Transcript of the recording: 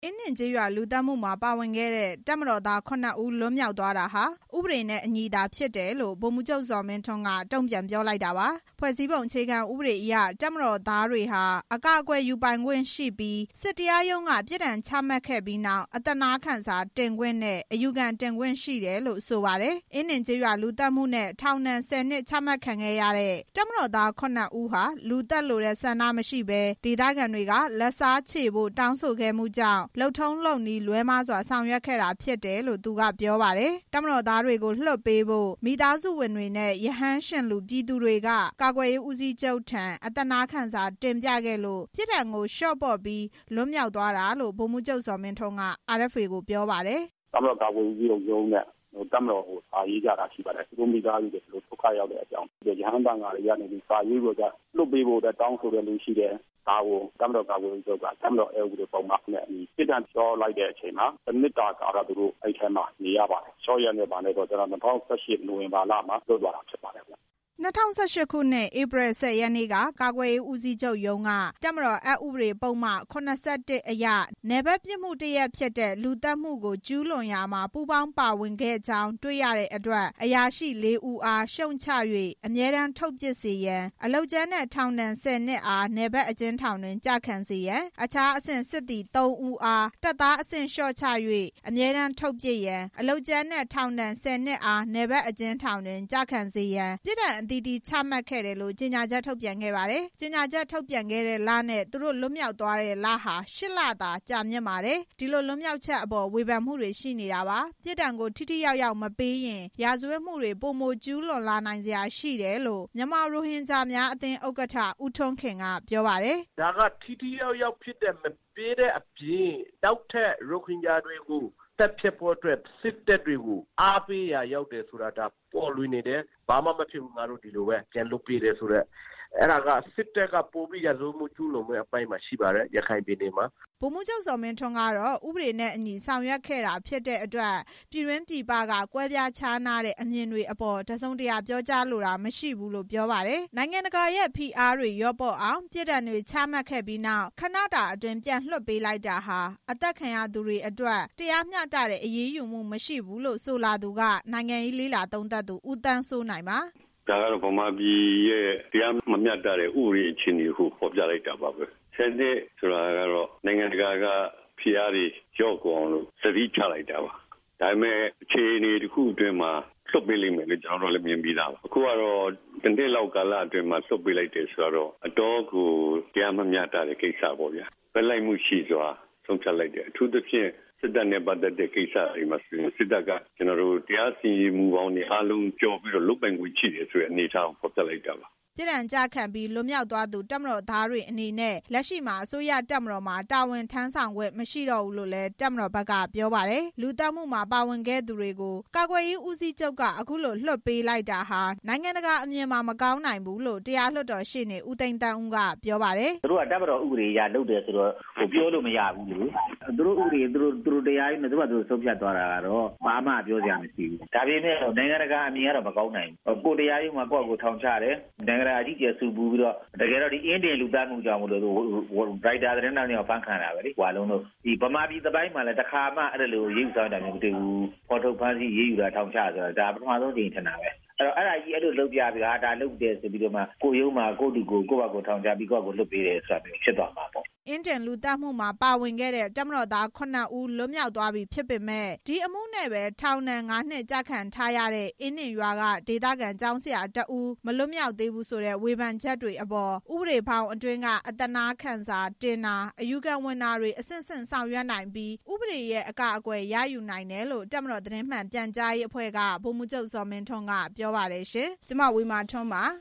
အင်းဒင်ကျေးရွာလူသတ်မှုမှာပါဝင်ခဲ့တဲ့တပ်မတော်သား 9 ဦးလွတ်မြောက်သွားတာဟာဥပဒေနဲ့အညီသာဖြစ်တယ်လို့ဗိုလ်မှူးချုပ်ဇော်မင်းထွန်းကတုံ့ပြန်ပြောလိုက်တာပါ။ ဖွဲ့စည်းပုံအခြေခံဥပဒေအရတပ်မတော်သားတွေဟာအကာအကွယ်ယူပိုင်ခွင့်ရှိပြီးစစ်တရားရုံးကပြစ်ဒဏ်ချမှတ်ခဲ့ပြီးနောက်အသနားခံစာတင်ခွင့်နဲ့အယူခံတင်ခွင့်ရှိတယ်လို့ဆိုပါတယ်။ အင်းဒင်ကျေးရွာလူသတ်မှုနဲ့ထောင်ဒဏ် 10 နှစ်ချမှတ်ခံခဲ့ရတဲ့တပ်မတော်သား 9 ဦးဟာလူသတ်လိုတဲ့ဆန္ဒမရှိဘဲဒေသခံတွေကလက်စားချေဖို့တောင်းဆိုခဲ့မှုကြောင့်လုပ်ထုံးလုပ်နည်းလွဲမှားစွာဆောင်ရွက်ခဲ့တာဖြစ်တယ်လို့သူကပြောပါတယ်။ တပ်မတော်သားတွေကိုလွှတ်ပေးဖို့မိသားစုဝင်တွေနဲ့ရဟန်းရှင်လူပြည်သူတွေကကာကွယ်ရေးဦးစီးချုပ်ထံအသနားခံစာတင်ပြခဲ့လို့ပြစ်ဒဏ်ကိုလျှော့ပေါ့ပြီးလွတ်မြောက်သွားတာလို့ဗိုလ်မှူးချုပ်ဇော်မင်းထွန်းက RFA ကိုပြောပါတယ်။ "တပ်မတော်ကာကွယ်ရေးဦးစီးချုပ်ရုံးနဲ့တပ်မတော်ကိုစာရေးကြတာရှိပါတယ်။သူတို့မိသားစုတွေဒုက္ခရောက်တဲ့အကြောင်းရဟန်းတန်ဃာတွေကနေစာရေးပြီးတော့လွှတ်ပေးဖို့တောင်းဆိုတဲ့လူရှိတယ်။ဒါကိုတပ်မတော်ကာကွယ်ရေးဦးစီးချုပ်ကတပ်မတော်အက်ဥပဒေပုံမှန်နဲ့ပြစ်ဒဏ်လျှော့လိုက်တဲ့အချိန်မှာတစ်နှစ်တာကာလသူတို့အဲ့ထဲမှာနေရပါတယ်။လျှော့ရတဲ့ဘာနဲ့တော့2018နိုဝင်ဘာလမှာလွှတ်သွားတာဖြစ်ပါတယ်။ 2018 ခုနှစ်ဧပြီ 10 ရက်နေ့ကကာကွယ်ရေးဦးစီးချုပ်ရုံးကတပ်မတော်အက်ဥပဒေပုံမှန်81အရနယ်ဘက်ပြစ်မှုတစ်ရပ်ဖြစ်တဲ့လူသတ်မှုကိုကျူးလွန်ရာမှာပူးပေါင်းပါဝင်ခဲ့ကြောင်းတွေ့ရတဲ့အတွက်အရာရှိ 4 ဦးအားရှုတ်ချ၍အမြဲတမ်းထုတ်ပစ်စေရန်အလုပ်ကြမ်းနဲ့ထောင်ဒဏ် 10 နှစ်အားနယ်ဘက်အကျဉ်းထောင်တွင်ကျခံစေရန်အခြားအဆင့်စစ်သည် 3 ဦးအားတပ်သားအဆင့်လျှော့ချ၍အမြဲတမ်းထုတ်ပစ်ရန်အလုပ်ကြမ်းနဲ့ထောင်ဒဏ် 10 နှစ်အားနယ်ဘက်အကျဉ်းထောင်တွင်ကျခံစေရန်ပြစ်ဒဏ်အသီးသီးချမှတ်ခဲ့တယ်လို့ကြေညာချက်ထုတ်ပြန်ခဲ့ပါတယ်။ကြေညာချက်ထုတ်ပြန်ခဲ့တဲ့လနဲ့သူတို့လွတ်မြောက်သွားတဲ့လဟာ 8 လသာကြာမြင့်ပါတယ်။ဒီလိုလွတ်မြောက်ချက်အပေါ်ဝေဖန်မှုတွေရှိနေတာပါ။ပြစ်ဒဏ်ကိုထိထိရောက်ရောက်မပေးရင်ရာဇဝတ်မှုတွေပိုမိုကျူးလွန်လာနိုင်စရာရှိတယ်လို့မြန်မာရိုဟင်ဂျာများအသင်းဥက္ကဋ္ဌဦးထွန်းခင်ကပြောပါတယ်။ဒါကထိထိရောက်ရောက်ဖြစ်တဲ့မပေးတဲ့အပြင်နောက်ထပ်ရိုဟင်ဂျာတွေကိုတက်ဖြစ်ဖို့အတွက်စစ်တပ်တွေကိုအားပေးရာရောက်တယ်ဆိုတာဒါပေါ်လွင်နေတယ်ဘာမှမဖြစ်ဘူးငါတို့ဒီလိုပဲပြန်လုပ်ပေးတယ်ဆိုတော့အဲ့ဒါကစစ်တပ်ကပိုပြီးရဆိုးမှုကျူးလွန်မှုအပိုင်းမှာရှိပါတယ်ရခိုင်ပြည်နယ်မှာဗိုလ်မှူးချုပ်ဇော်မင်းထွန်းကတော့ဥပဒေနဲ့အညီဆောင်ရွက်ခဲ့တာဖြစ်တဲ့အတွက်ပြည်တွင်းပြည်ပကကွဲပြားခြားနားတဲ့အမြင်တွေအပေါ်တစုံတရာပြောကြားလိုတာမရှိဘူးလို့ပြောပါတယ်။နိုင်ငံတကာရဲ့ဖိအားတွေလျော့ပေါ့အောင်ပြစ်ဒဏ်တွေချမှတ်ခဲ့ပြီးနောက်ခဏတာအတွင်းပြန်လွှတ်ပေးလိုက်တာဟာအသက်ခံရသူတွေအတွက်တရားမျှတတဲ့အရေးယူမှုမရှိဘူးလို့ဆိုလာသူကနိုင်ငံရေးလေ့လာသုံးသပ်သူဦးသန်းစိုးနိုင်ပါဒါကတော့ဗမာပြည်ရဲ့တရားမမျှတတဲ့ဥပဒေအခြေအနေကိုဖော်ပြလိုက်တာပါပဲ။ဆက်တဲ့ဆိုတာကတော့နိုင်ငံတကာကဖိအားတွေကြောက်ကုန်လို့သတိချလိုက်တာပါ။ဒါပေမဲ့အခြေအနေတစ်ခုအတွင်းမှာလွတ်ပေးလိမ့်မယ်လို့ကျွန်တော်တို့လည်းမြင်ပြီးသားပါ။အခုကတော့တစ်နှစ်လောက်ကာလအတွင်းမှာလွတ်ပေးလိုက်တယ်ဆိုတော့အတော်ကိုတရားမမျှတတဲ့ကိစ္စပေါ့ဗျာ။ပဲလိုက်မှုရှိစွာဆုံးဖြတ်လိုက်တယ်။အထူးသဖြင့်စစ်တပ်နဲ့ပတ်သက်တဲ့ကိစ္စတွေမှာစစ်တပ်ကကျွန်တော်တို့တရားစီရင်မှုပေါင်းတွေအားလုံးကြော်ပြီးတော့လုတ်ပိုင်ခွင့်ရှိတယ်ဆိုတဲ့အနေအထားကိုဖော်ပြလိုက်တာပါပြစ်ဒဏ်ကျခံပြီးလွတ်မြောက်သွားသူတပ်မတော်သားတွေအနေနဲ့လက်ရှိမှာအစိုးရတပ်မတော်မှာတာဝန်ထမ်းဆောင်ခွင့်မရှိတော့ဘူးလို့လည်းတပ်မတော်ဘက်ကပြောပါတယ်။လူသတ်မှုမှာပါဝင်ခဲ့သူတွေကိုကာကွယ်ရေးဦးစီးချုပ်ကအခုလိုလွှတ်ပေးလိုက်တာဟာနိုင်ငံတကာအမြင်မှာမကောင်းနိုင်ဘူးလို့တရားလွှတ်တော်ရှေ့နေဦးသိန်းသန်းဦးကပြောပါတယ်။သူတို့ကတပ်မတော်ဥပဒေအရလုပ်တယ်ဆိုတော့ပြောလို့မရဘူးလေ။သူတို့ဥပဒေသူတို့တရားရေးနဲ့သူတို့ဆုံးဖြတ်သွားတာကတော့ဘာမှပြောစရာမရှိဘူး။ဒါပေမဲ့နိုင်ငံတကာအမြင်ကတော့မကောင်းနိုင်ဘူး။ကိုတရားရေးမှာကိုယ့်ကိုထောင်ချတယ်နိုင်ငံတကာအကြီးကျယ်စုပူပြီးတော့တကယ်တော့ဒီအင်းတင်လူသားမှုကြောင့်မလို့ဒရိုက်တာသတင်းတောင်တွေကဖန်ခံတာပဲလေဟွာလုံးတို့ဒီဗမာပြည်သပိုင်းမှာလည်းတစ်ခါမှအဲ့လိုရေးယူဆောင်တာမျိုးမတွေ့ဘူးဖော်ထုတ်ဖမ်းဆီးရေးယူတာထောင်ချဆိုတာဒါပထမဆုံးချိန်ထင်တာပဲအဲ့ဒါကြီးအဲ့လိုလုပ်ပြပြီးဒါလုပ်တယ်ဆိုပြီးတော့မှကိုရုံးမှာကိုတူကိုယ့်ဘာကိုထောင်ချပြီးကိုယ့်ကိုလွတ်ပေးတယ်ဆိုတာမျိုးဖြစ်သွားမှာပေါ့အင်းတင်လူသတ်မှုမှာပါဝင်ခဲ့တဲ့တပ်မတော်သား 9 ဦးလွတ်မြောက်သွားပြီဖြစ်ပေမဲ့ဒီအမှုနဲ့ပဲထောင်ဒဏ် 5 နှစ်ကျခံထားရတဲ့အင်းတင်ရွာကဒေသခံကျောင်းဆရာတဦးမလွတ်မြောက်သေးဘူးဆိုတဲ့ဝေဖန်ချက်တွေအပေါ်ဥပဒေဖောင်းအတွင်းကအသနားခံစာတင်တာအယူခံဝင်တာတွေအဆင့်ဆင့်ဆောင်ရွက်နိုင်ပြီးဥပဒေရဲ့အကအကွယ်ရယူနိုင်တယ်လို့တပ်မတော်သတင်းမှန်ပြန်ကြားရေးအဖွဲ့ကဗိုလ်မှူးချုပ်ဇော်မင်းထွန်းကပြောပါတယ်ရှင်။ကျွန်မဝေမာထွန်းပါ